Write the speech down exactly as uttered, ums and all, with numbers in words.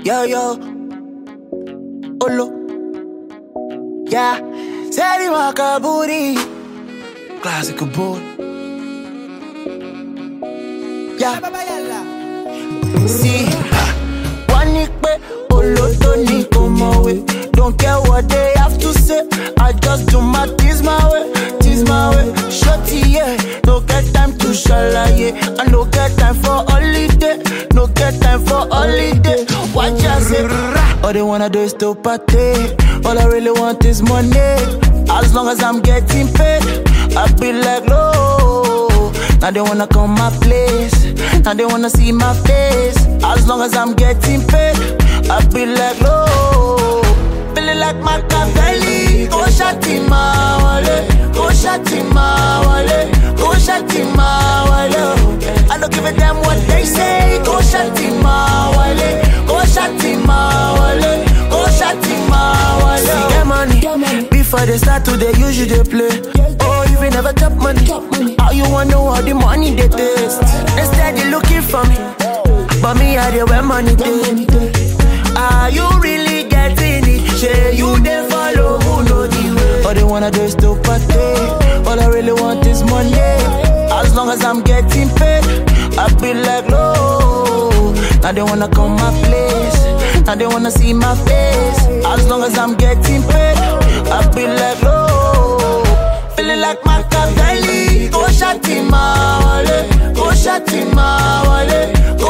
Yo, yo. Olo. Yeah. Seri Makaburi. Classic boy. Yeah. See. One ikpe. Olo Tony come away. Don't care what they have to say. I just do my tease my way. Tease my way. Shorty, yeah. No get time to shalaye. I no get time for holiday. No get time for holiday. Watch I say. All they wanna do is to party. All I really want is money. As long as I'm getting paid, I be like, no. Now they wanna come my place. Now they wanna see my face. As long as I'm getting paid, I be like, no. Feeling like Machiavelli. Go shati ma wale. Go shati ma wale. Go shati ma wale. I don't give a damn what they say. Go shati ma wale. Go shati ma wale. Go shati ma wale. See get money. Get money. Before they start to they usually they play. Oh, you ain't never top money. How you wanna know how the money they taste? Instead they looking for me, but me I dey where money they. Are you really getting it? Say you dey follow who know the way. All they wanna do is to party. All I really want is money. As long as I'm getting paid, I be like, no. Now they wanna come my place. Now they wanna see my face. As long as I'm getting paid, I be like, no. Feeling like Machiavelli. Go shati ma wale. Go shati ma wale.